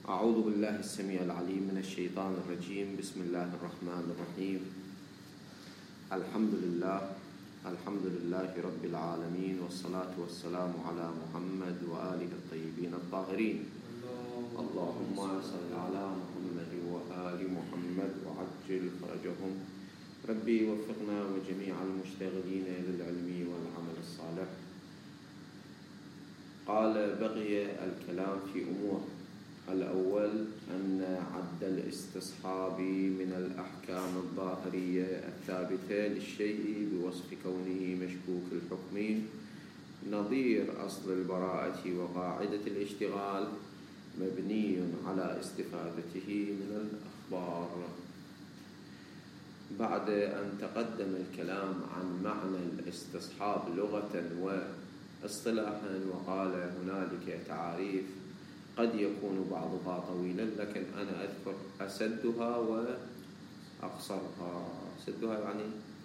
أعوذ بالله السميع العليم من الشيطان الرجيم. بسم الله الرحمن الرحيم. الحمد لله رب العالمين، والصلاة والسلام على محمد وآله الطيبين الطاهرين. اللهم صل على محمد وآل محمد وعجل فرجهم. ربي وفقنا وجميع المشتغلين للعلم والعمل الصالح. قال: بقي الكلام في أمور. الأول أن عد الاستصحاب من الأحكام الظاهرية الثابتة للشيء بوصف كونه مشكوك الحكم نظير أصل البراءة وقاعدة الاشتغال مبني على استفادته من الأخبار. بعد أن تقدم الكلام عن معنى الاستصحاب لغة واصطلاحا وقال هنالك تعاريف قد يكون بعضها طويلا، لكن أنا أذكر أسدها وأقصرها. أسدها يعني